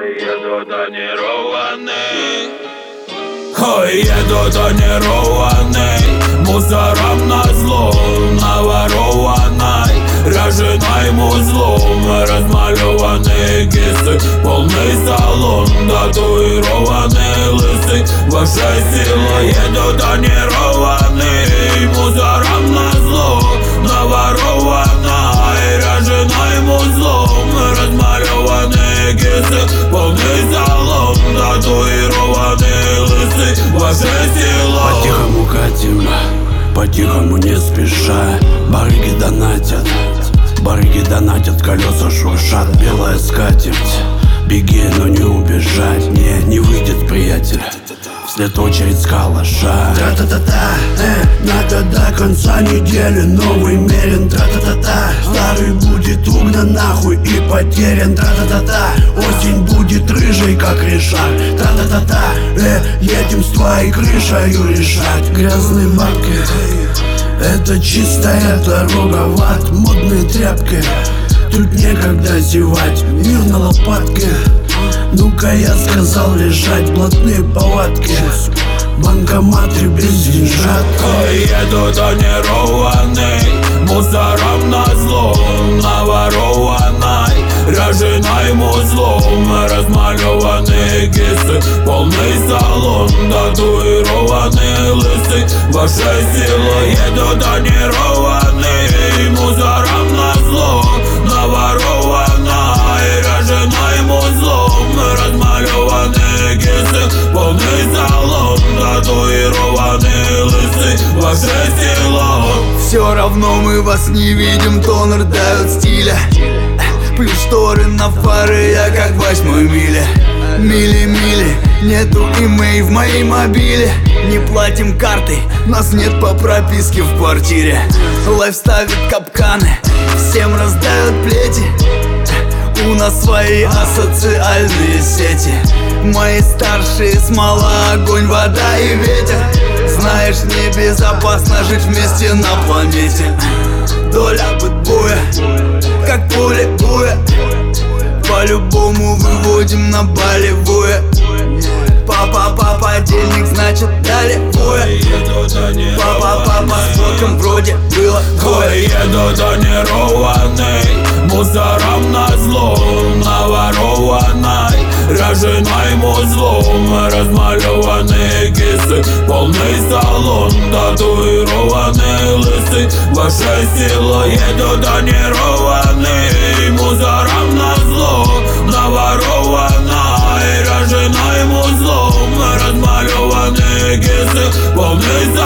еду тонированный. Ой, еду тонированный, мусором назло наворованной, роженым узлом размалеванные кисты, полный салон, татуированный лысый. Ваша сила, еду тонированный, мусором назло наворованной, роженым узлом размалеванные кисты, полный салон, татуированный лысый. Ваша сила. По-тихому катим, по-тихому не спеша. Барыги донатят, колеса шуршат, белая скатерть. Беги, но не убежать, не выйдет, приятель. Вслед очередь с калаша. Тра-та-та-та, надо до конца недели новый мерен. Тра-та-та-та, старый будет угнан нахуй и потерян. Тра-та-та-та, осень будет рыжей, как решак. Тра-та-та-та, едем с твоей крышею решать. Грязные бабки, это чистая дорога в ад. Модные тряпки, тут некогда зевать. Мир на лопатке, ну-ка я сказал лежать. Блатные палатки, банкоматы без деньжат. Еду тонированный, мусором назло наворованной, роженым узлом размалеванные кисты, полный салон, татуированный лысый. Ваша сила, еду тонированный, мусором назло наворованной, роженым узлом размалеванные кисты, полный салон, татуированный лысый. Ваша сила. Все равно мы вас не видим, тонер дают стиля. Плюс шторы на фары, я как в 8-й миле. Мили-мили, нету имей в моей мобиле. Не платим картой, нас нет по прописке в квартире. Лайф ставит капканы, всем раздают плети. У нас свои асоциальные сети. Мои старшие смола, огонь, вода и ветер. Знаешь, небезопасно жить вместе на планете. Доля бытбуя, как пули буя. По-любому выводим на болевое. Папа, денег, значит дали буя. Папа, смотрим, вроде было двое. Еду тонированный, мусором назло наворованной, роженым узлом размалеванные кисты, полный салон, татуированный лысый. Ваша сила, еду тонированный, мусором назло наворованной, роженым узлом размалеванные кисты, полный салон.